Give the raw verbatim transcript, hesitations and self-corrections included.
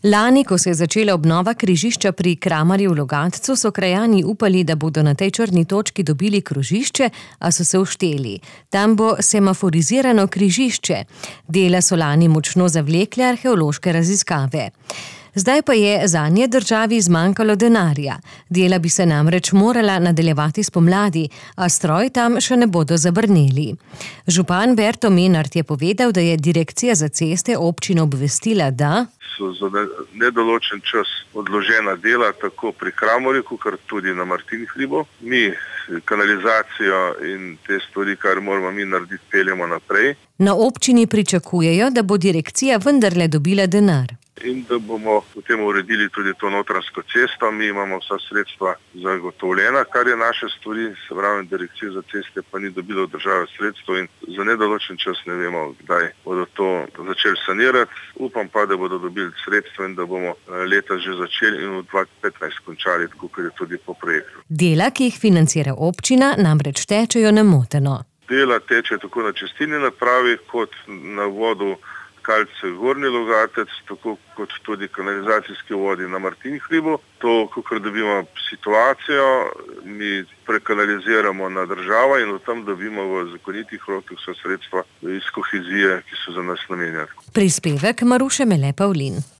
Lani, ko se je začela obnova križišča pri Kramarju v Logatcu, so krajani upali, da bodo na tej črni točki dobili krožišče, a so se ušteli. Tam bo semaforizirano križišče. Dela so lani močno zavlekle arheološke raziskave. Zdaj pa je zanje državi zmanjkalo denarja. Dela bi se namreč morala nadaljevati spomladi, a stroj tam še ne bodo zabrneli. Župan Berto Menart je povedal, da je Direkcija za ceste občino obvestila, da so za nedoločen čas odložena dela tako pri Kramarju, kot tudi na Martinih hribov. Mi kanalizacijo in te stvari, kar moramo mi narediti, peljemo naprej. Na občini pričakujejo, da bo direkcija vendarle dobila denar. In da bomo potem uredili tudi to notranjsko cesto. Mi imamo vsa sredstva zagotovljena, kar je naše stvari, se pravi, Direkcija za ceste pa ni dobila od države sredstvo in za nedoločen čas ne vemo, kdaj bodo to začeli sanirati. Upam pa, da bodo dobili sredstvo in da bomo leta že začeli in v dva tisoč petnajst končali, tako kot je tudi po projektu. Dela, ki jih financira občina, namreč tečejo nemoteno. Dela teče tako na čistilni napravi kot na vodu Kalce Gornji Logatec, tako kot tudi kanalizacijski vodi na Martinih hribov. To, kakor dobimo situacijo, mi prekanaliziramo na državo in v tem dobimo v zakonitih rokih vsa sredstva iz kohezije, ki so za nas namenjene. Prispevek Maruše Mele Pavlin.